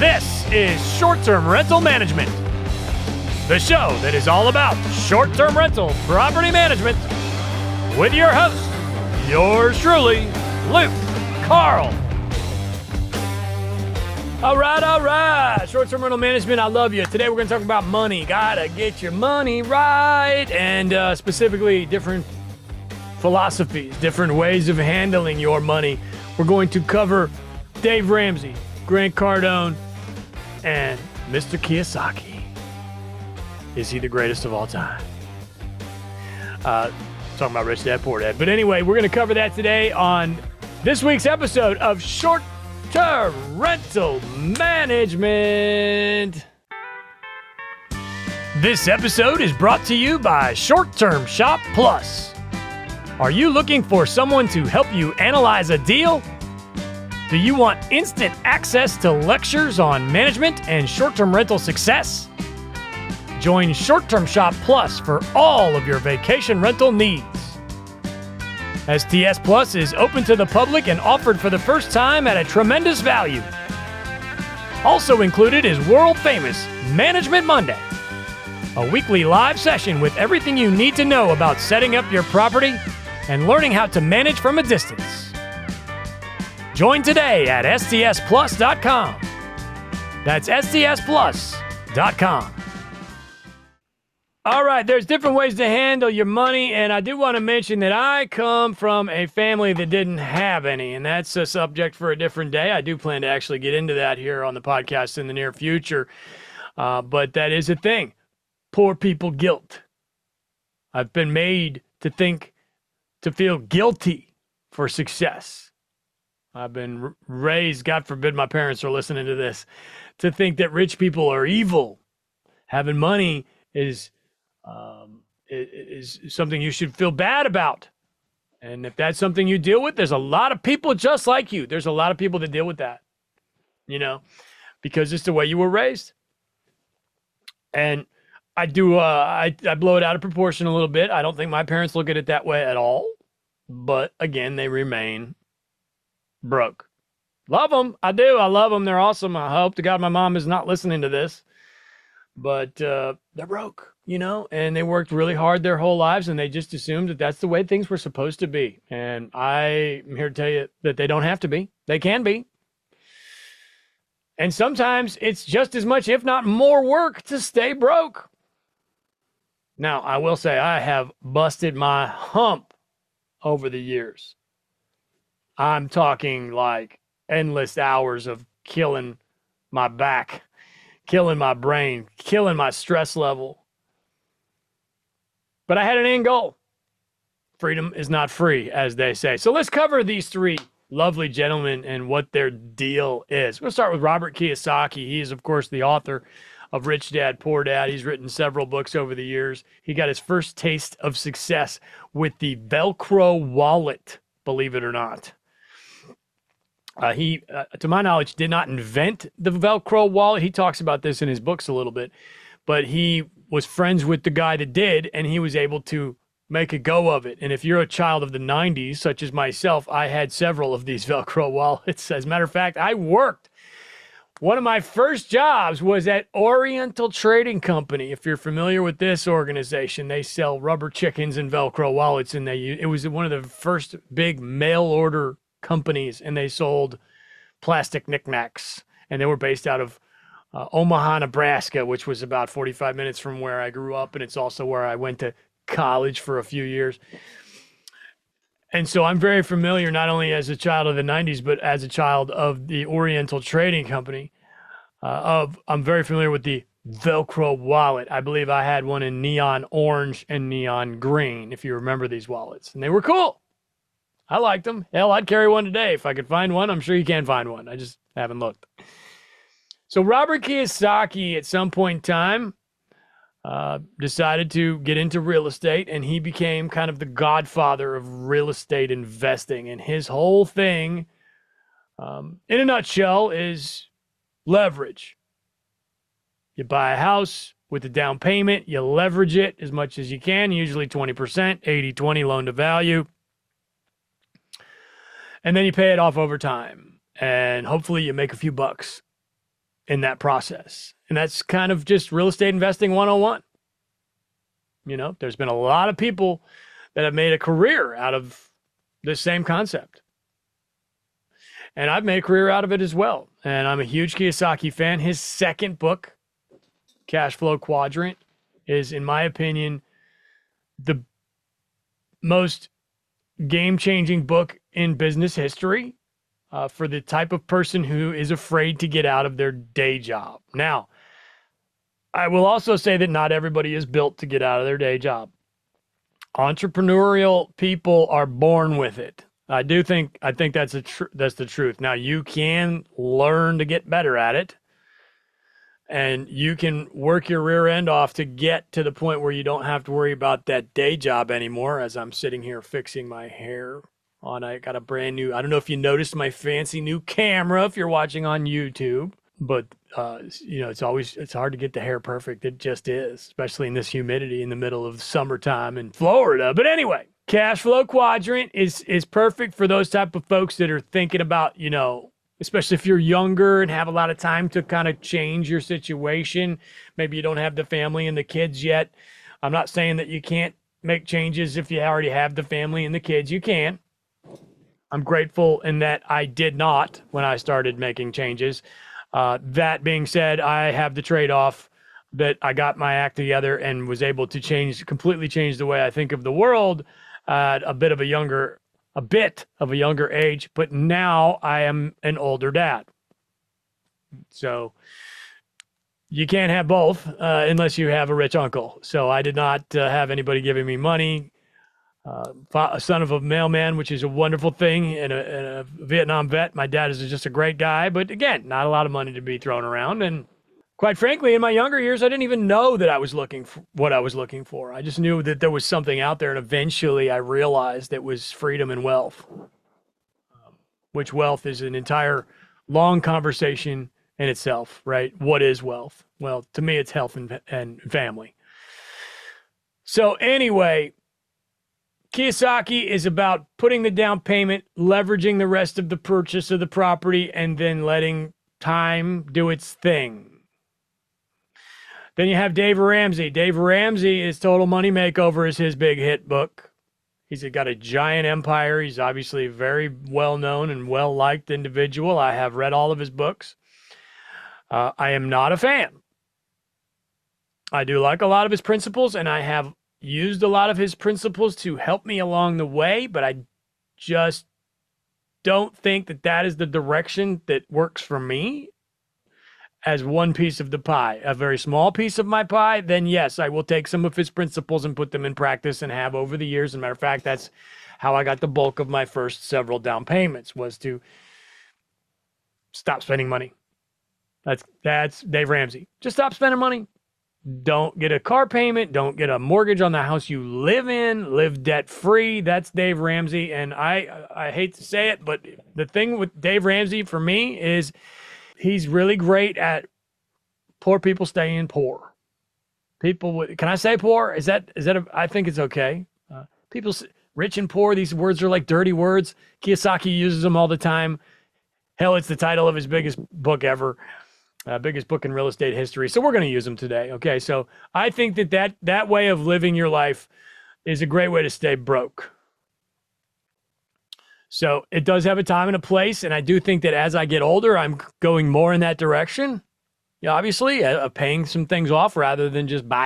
This is Short-Term Rental Management, the show that is all about short-term rental property management with your host, yours truly, Luke Carl. All right. Short-term rental management, I love you. Today we're going to talk about money. Gotta get your money right, and specifically different philosophies, different ways of handling your money. We're going to cover Dave Ramsey, Grant Cardone, and Mr. Kiyosaki. Is he the greatest of all time? Talking about Rich Dad, Poor Dad. But anyway, we're going to cover that today on this week's episode of Short-Term Rental Management. This episode is brought to you by Short-Term Shop Plus. Are you looking for someone to help you analyze a deal? Do you want instant access to lectures on management and short-term rental success? Join Short-Term Shop Plus for all of your vacation rental needs. STS Plus is open to the public and offered for the first time at a tremendous value. Also included is world-famous Management Monday, a weekly live session with everything you need to know about setting up your property and learning how to manage from a distance. Join today at stsplus.com. That's stsplus.com. All right, there's different ways to handle your money, and I do want to mention that I come from a family that didn't have any, and that's a subject for a different day. I do plan to actually get into that here on the podcast in the near future, but that is a thing. Poor people guilt. I've been made to feel guilty for success. I've been raised, God forbid my parents are listening to this, to think that rich people are evil. Having money is something you should feel bad about. And if that's something you deal with, there's a lot of people just like you. There's a lot of people that deal with that, because it's the way you were raised. And I do, I blow it out of proportion a little bit. I don't think my parents look at it that way at all. But again, they remain broke. Love them. I do. I love them. They're awesome. I hope to God my mom is not listening to this. But they're broke, and they worked really hard their whole lives, and they just assumed that that's the way things were supposed to be. And I'm here to tell you that they don't have to be. They can be. And sometimes it's just as much, if not more work to stay broke. Now, I will say I have busted my hump over the years. I'm talking like endless hours of killing my back, killing my brain, killing my stress level. But I had an end goal. Freedom is not free, as they say. So let's cover these three lovely gentlemen and what their deal is. We'll start with Robert Kiyosaki. He is, of course, the author of Rich Dad, Poor Dad. He's written several books over the years. He got his first taste of success with the Velcro wallet, believe it or not. He, to my knowledge, did not invent the Velcro wallet. He talks about this in his books a little bit, but he was friends with the guy that did, and he was able to make a go of it. And if you're a child of the 90s, such as myself, I had several of these Velcro wallets. As a matter of fact, I worked. One of my first jobs was at Oriental Trading Company. If you're familiar with this organization, they sell rubber chickens and Velcro wallets, and it was one of the first big mail order companies, and they sold plastic knickknacks, and they were based out of Omaha, Nebraska, which was about 45 minutes from where I grew up, and it's also where I went to college for a few years. And so I'm very familiar, not only as a child of the 90s, but as a child of the Oriental Trading Company. I'm very familiar with the Velcro wallet. I believe I had one in neon orange and neon green, if you remember these wallets, and they were cool. I liked them. Hell, I'd carry one today. If I could find one, I'm sure you can find one. I just haven't looked. So Robert Kiyosaki, at some point in time, decided to get into real estate, and he became kind of the godfather of real estate investing. And his whole thing, in a nutshell, is leverage. You buy a house with a down payment, you leverage it as much as you can, usually 20%, 80-20 loan to value. And then you pay it off over time. And hopefully you make a few bucks. in that process. And that's kind of just real estate investing 101. You know, there's been a lot of people that have made a career out of this same concept. And I've made a career out of it as well. And I'm a huge Kiyosaki fan. His second book, Cash Flow Quadrant, is, in my opinion, the most game-changing book in business history for the type of person who is afraid to get out of their day job. Now, I will also say that not everybody is built to get out of their day job. Entrepreneurial people are born with it. I think that's the truth. Now, you can learn to get better at it, and you can work your rear end off to get to the point where you don't have to worry about that day job anymore. As I'm sitting here fixing my hair I got a brand new, I don't know if you noticed my fancy new camera if you're watching on YouTube, but you know, it's hard to get the hair perfect. It just is, especially in this humidity in the middle of summertime in Florida. But anyway, Cash Flow Quadrant is perfect for those type of folks that are thinking about, you know, especially if you're younger and have a lot of time to kind of change your situation. Maybe you don't have the family and the kids yet. I'm not saying that you can't make changes if you already have the family and the kids. You can. I'm grateful in that I did not when I started making changes. That being said, I have the trade-off that I got my act together and was able to completely change the way I think of the world at a bit of a younger age, but now I am an older dad. So you can't have both unless you have a rich uncle. So I did not have anybody giving me money. A son of a mailman, which is a wonderful thing, and a Vietnam vet. My dad is just a great guy, but again, not a lot of money to be thrown around. And quite frankly, in my younger years, I didn't even know that I was looking for what I was looking for. I just knew that there was something out there, and eventually I realized it was freedom and wealth, which wealth is an entire long conversation in itself, right? What is wealth? Well, to me, it's health and family. So anyway, Kiyosaki is about putting the down payment, leveraging the rest of the purchase of the property, and then letting time do its thing. Then you have Dave Ramsey. Dave Ramsey is Total Money Makeover is his big hit book. He's got a giant empire. He's obviously a very well-known and well-liked individual. I have read all of his books. I am not a fan. I do like a lot of his principles, and I have used a lot of his principles to help me along the way, but I just don't think that is the direction that works for me as one piece of the pie. A very small piece of my pie, then yes, I will take some of his principles and put them in practice, and have over the years. As a matter of fact, that's how I got the bulk of my first several down payments, was to stop spending money. That's Dave Ramsey. Just stop spending money. Don't get a car payment. Don't get a mortgage on the house you live in. Live debt-free. That's Dave Ramsey. And I hate to say it, but the thing with Dave Ramsey for me is he's really great at poor people staying poor. Can I say poor? I think it's okay. People, rich and poor, these words are like dirty words. Kiyosaki uses them all the time. Hell, it's the title of his biggest book ever. Biggest book in real estate history. So we're going to use them today. Okay. So I think that way of living your life is a great way to stay broke. So it does have a time and a place. And I do think that as I get older, I'm going more in that direction. Yeah, obviously paying some things off rather than just buy,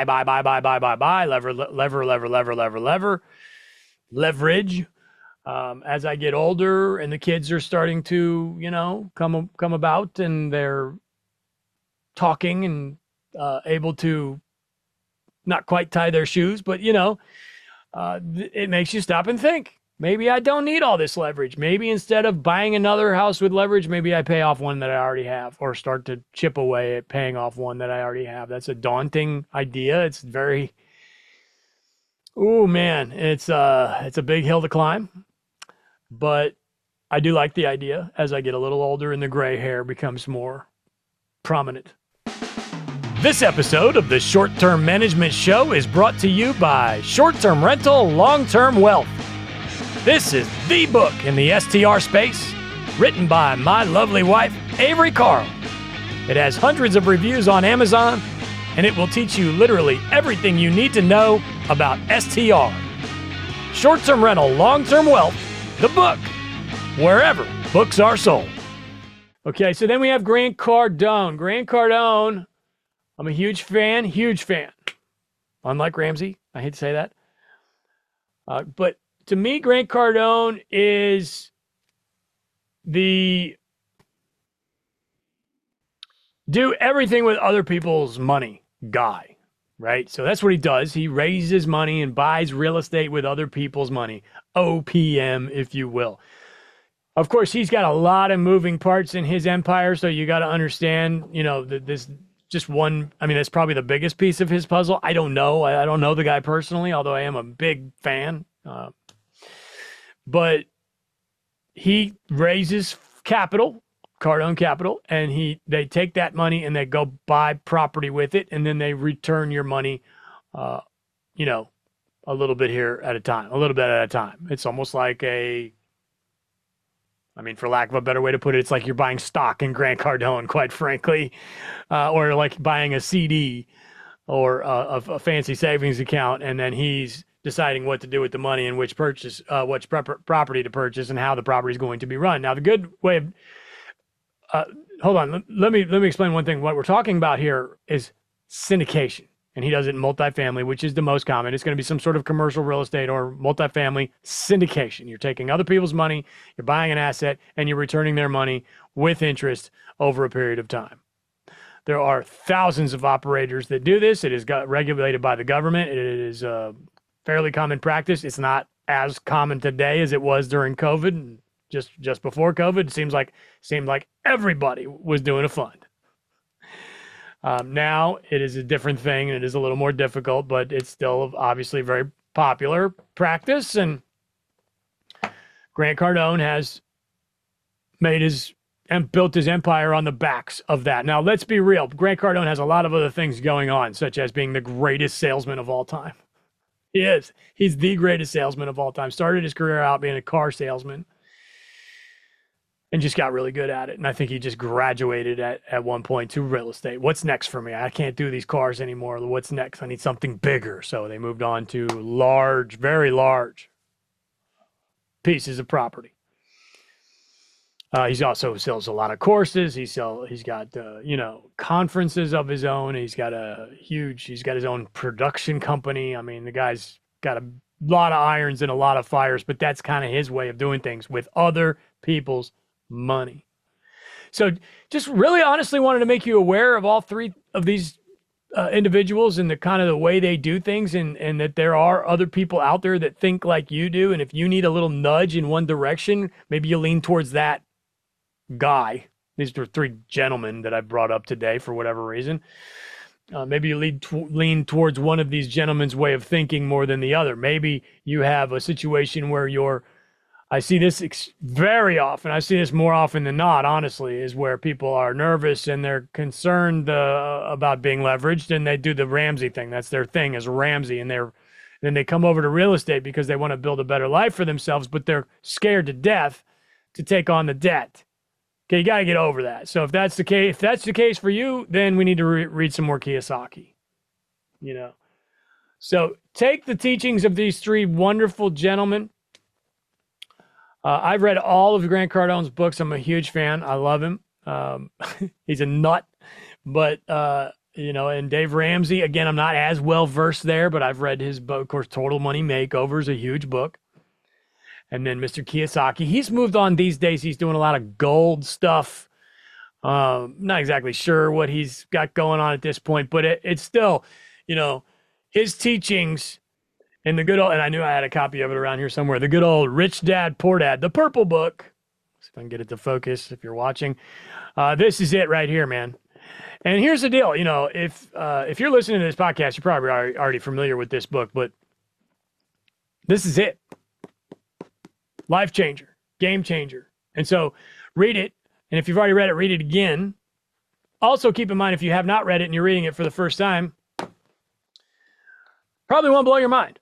leverage. As I get older and the kids are starting to, you know, come about, and they're talking and able to not quite tie their shoes, but you know, it makes you stop and think, maybe I don't need all this leverage. Maybe instead of buying another house with leverage, maybe I pay off one that I already have, or start to chip away at paying off one that I already have. That's a daunting idea. It's very, oh man, it's a big hill to climb, but I do like the idea as I get a little older and the gray hair becomes more prominent. This episode of the Short-Term Management Show is brought to you by Short-Term Rental, Long-Term Wealth. This is the book in the STR space, written by my lovely wife, Avery Carl. It has hundreds of reviews on Amazon, and it will teach you literally everything you need to know about STR. Short-Term Rental, Long-Term Wealth, the book, wherever books are sold. Okay, so then we have Grant Cardone. Grant Cardone, I'm a huge fan. Unlike Ramsey, I hate to say that. But to me, Grant Cardone is the do everything with other people's money guy, right? So that's what he does. He raises money and buys real estate with other people's money, OPM, if you will. Of course, he's got a lot of moving parts in his empire, so you got to understand, this just one. I mean, that's probably the biggest piece of his puzzle. I don't know. I don't know the guy personally, although I am a big fan. But he raises capital, Cardone Capital, and they take that money and they go buy property with it, and then they return your money, a little bit here at a time, a little bit at a time. It's almost like for lack of a better way to put it, it's like you're buying stock in Grant Cardone, quite frankly, or like buying a CD or a fancy savings account, and then he's deciding what to do with the money and which property to purchase and how the property is going to be run. Now, the good way of hold on, let me explain one thing. What we're talking about here is syndication. And he does it in multifamily, which is the most common. It's going to be some sort of commercial real estate or multifamily syndication. You're taking other people's money, you're buying an asset, and you're returning their money with interest over a period of time. There are thousands of operators that do this. It is regulated by the government. It is a fairly common practice. It's not as common today as it was during COVID. And just before COVID, it seemed like everybody was doing a fund. Now it is a different thing, and it is a little more difficult, but it's still obviously very popular practice. And Grant Cardone has built his empire on the backs of that. Now, let's be real. Grant Cardone has a lot of other things going on, such as being the greatest salesman of all time. He is. He's the greatest salesman of all time. Started his career out being a car salesman and just got really good at it. And I think he just graduated at one point to real estate. What's next for me? I can't do these cars anymore. What's next? I need something bigger. So they moved on to large, very large pieces of property. He's also sells a lot of courses. He's got conferences of his own. He's got his own production company. I mean, the guy's got a lot of irons and a lot of fires, but that's kind of his way of doing things with other people's money. So just really honestly wanted to make you aware of all three of these individuals and the kind of the way they do things, and that there are other people out there that think like you do. And if you need a little nudge in one direction, maybe you lean towards that guy. These are three gentlemen that I brought up today for whatever reason. Maybe you lean towards one of these gentlemen's way of thinking more than the other. Maybe you have a situation where I see this very often. I see this more often than not, honestly, is where people are nervous and they're concerned about being leveraged, and they do the Ramsey thing. That's their thing, is Ramsey. And then they come over to real estate because they want to build a better life for themselves, but they're scared to death to take on the debt. Okay, you got to get over that. So if that's the case for you, then we need to read some more Kiyosaki. So take the teachings of these three wonderful gentlemen. I've read all of Grant Cardone's books. I'm a huge fan. I love him. He's a nut, but and Dave Ramsey, again, I'm not as well versed there, but I've read his book. Of course, Total Money Makeover is a huge book. And then Mr. Kiyosaki, he's moved on these days. He's doing a lot of gold stuff. Not exactly sure what he's got going on at this point, but it's still, his teachings in the good old, and I knew I had a copy of it around here somewhere, the good old Rich Dad, Poor Dad, the purple book. See if I can get it to focus if you're watching. This is it right here, man. And here's the deal. If you're listening to this podcast, you're probably already familiar with this book, but this is it. Life changer, game changer. And so read it. And if you've already read it, read it again. Also keep in mind, if you have not read it and you're reading it for the first time, probably won't blow your mind.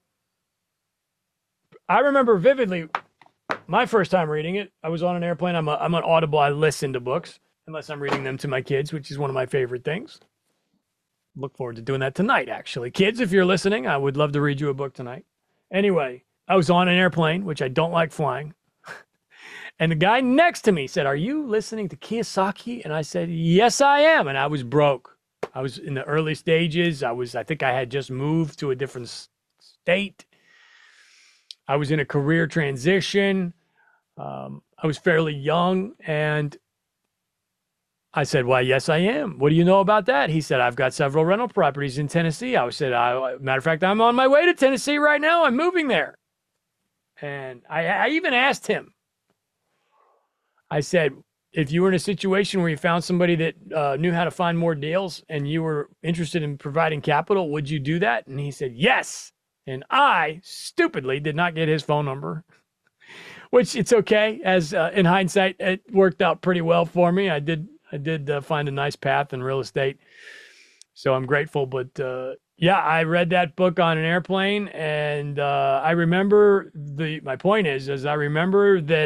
I remember vividly my first time reading it. I was on an airplane. I'm an Audible. I listen to books. unless I'm reading them to my kids, which is one of my favorite things. Look forward to doing that tonight, actually. Kids, if you're listening, I would love to read you a book tonight. Anyway, I was on an airplane, which I don't like flying. And the guy next to me said, "Are you listening to Kiyosaki?" And I said, "Yes, I am." And I was broke. I was in the early stages. I think I had just moved to a different state. I was in a career transition. I was fairly young. And I said, "Why, yes, I am. What do you know about that?" He said, "I've got several rental properties in Tennessee." I said, "Matter of fact, I'm on my way to Tennessee right now. I'm moving there." And I even asked him, I said, "If you were in a situation where you found somebody that knew how to find more deals and you were interested in providing capital, would you do that?" And he said, "Yes." And I stupidly did not get his phone number, which it's okay. As in hindsight, it worked out pretty well for me. I did find a nice path in real estate, so I'm grateful. But yeah, I read that book on an airplane, and I remember my point is I remember that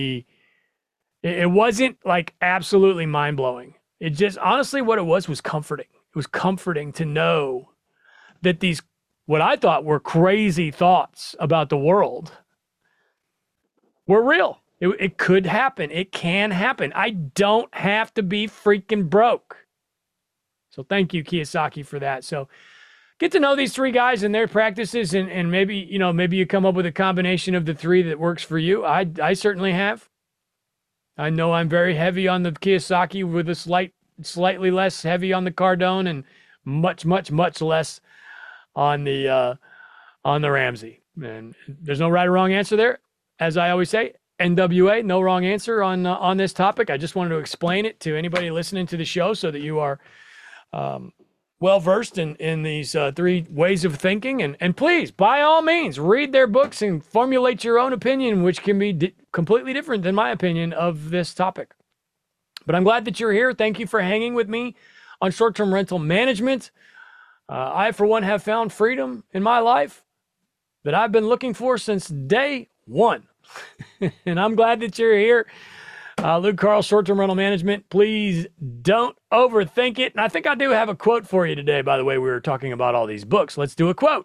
it wasn't like absolutely mind blowing. It just honestly what it was comforting. It was comforting to know that these what I thought were crazy thoughts about the world were real. It could happen. It can happen. I don't have to be freaking broke. So thank you, Kiyosaki, for that. So get to know these three guys and their practices, and maybe you come up with a combination of the three that works for you. I certainly have. I know I'm very heavy on the Kiyosaki with a slightly less heavy on the Cardone, and much, much, much less on the Ramsey. And there's no right or wrong answer there. As I always say, NWA, no wrong answer on this topic. I just wanted to explain it to anybody listening to the show so that you are well-versed in these three ways of thinking. And please, by all means, read their books and formulate your own opinion, which can be completely different than my opinion of this topic. But I'm glad that you're here. Thank you for hanging with me on short-term rental management. I, for one, have found freedom in my life that I've been looking for since day one. And I'm glad that you're here. Luke Carl, short-term rental management. Please don't overthink it. And I think I do have a quote for you today. By the way, we were talking about all these books. Let's do a quote.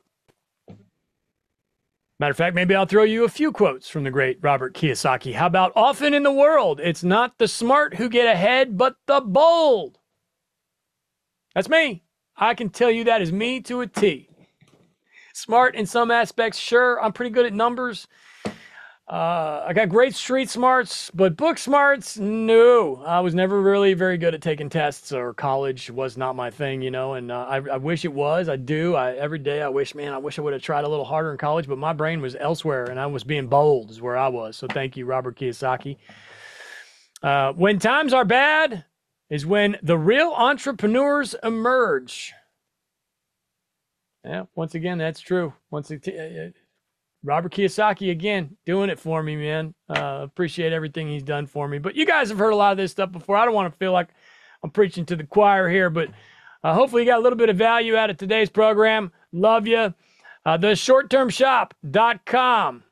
Matter of fact, maybe I'll throw you a few quotes from the great Robert Kiyosaki. How about, "Often in the world, it's not the smart who get ahead, but the bold." That's me. I can tell you that is me to a T. Smart in some aspects, sure. I'm pretty good at numbers. I got great street smarts, but book smarts, no. I was never really very good at taking tests, or college was not my thing, and I wish it was. I do. Every day I wish I would have tried a little harder in college, but my brain was elsewhere, and I was being bold is where I was. So thank you, Robert Kiyosaki. When times are bad is when the real entrepreneurs emerge. Yeah, once again, that's true. Robert Kiyosaki, again, doing it for me, man. Appreciate everything he's done for me. But you guys have heard a lot of this stuff before. I don't want to feel like I'm preaching to the choir here, but hopefully you got a little bit of value out of today's program. Love you. The shorttermshop.com.